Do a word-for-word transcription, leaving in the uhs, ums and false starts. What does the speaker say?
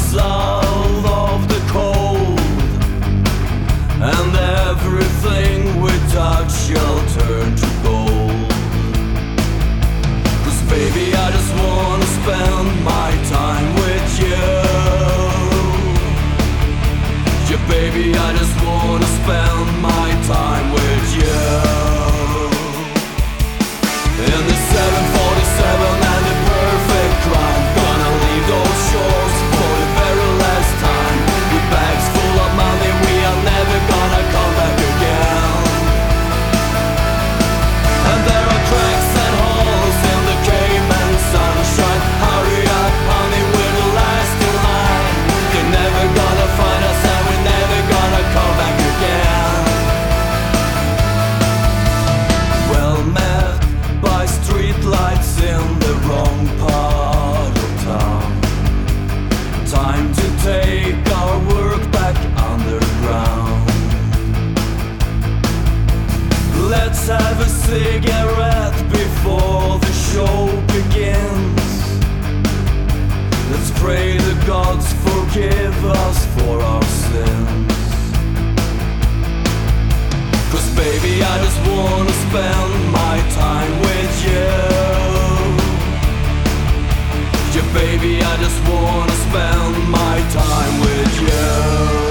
south of the cold, and everything we touch shall turn to gold. 'Cause baby, I just wanna spend my time with you. Yeah, baby, I just wanna spend my time with you. In the seven forty-seven and the perfect crime, gonna leave those shores for the very last time. With bags full of money, we are never gonna come back again. And there are cracks and holes in the Cayman sunshine. Hurry up, honey, we're the last in line. They're never gonna find us, and we're never gonna come back again. Well met by streetlights in the wrong part of town. Time to take our work back underground. Let's have a cigarette before the show begins. Let's pray the gods forgive us for our sins. 'Cause baby, I just wanna spend my time with you. Yeah, baby, I just wanna spend my time with you.